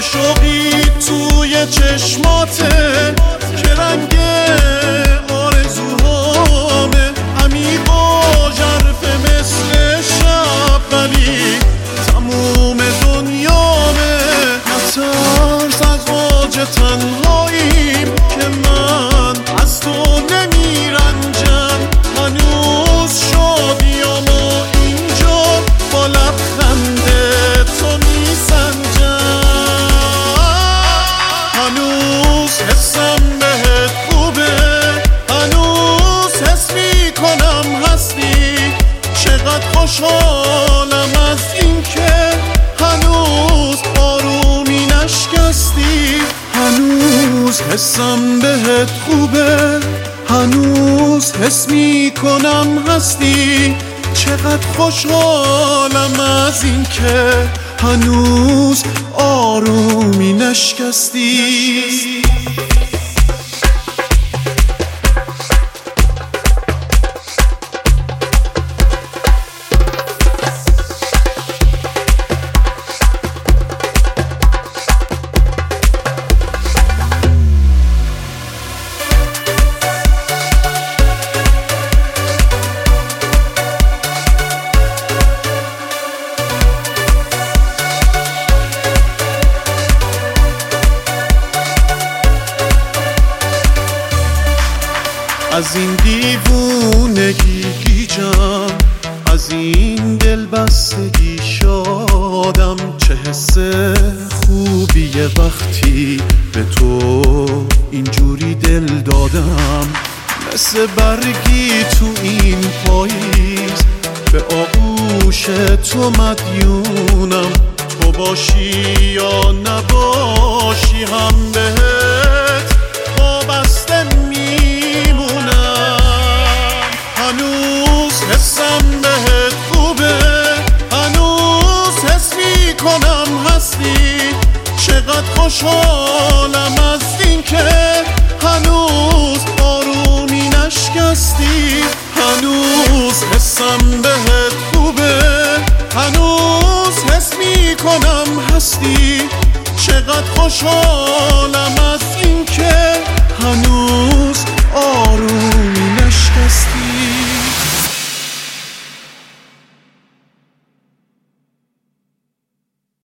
شوقی توی چشماته که رنگ آرزوهامه، عمیقا ژرفه مثل شب ولی تموم دنیامه. نترس از واج تنهاییم که من از تو نمیرنجم، هنوز شادیامو اینجا با لبخند تو میسنجم. هنوز حسم بهت خوبه، هنوز حس میکنم هستی، چقدر خوشحالم از این که هنوز آرومی نشکستی. هنوز حسم بهت خوبه، هنوز حس میکنم هستی، چقدر خوشحالم از این که هنوز آرومی نشکستی. از این دیوونگی گیجم، از این دلبستگی شادم، چه حس خوبیه وقتی به تو اینجوری دل دادم. مثل برگی تو این پاییز به آغوش تو مدیونم، تو باشی یا نباشی هم بهت وابسته هنوز حسم بهت خوبه، هنوز حس میکنم هستی، چقدر خوشحالم از این که هنوز آرومی نشکستی. هنوز حسم بهت خوبه، هنوز حس میکنم هستی، چقدر خوشحالم از این که هنوز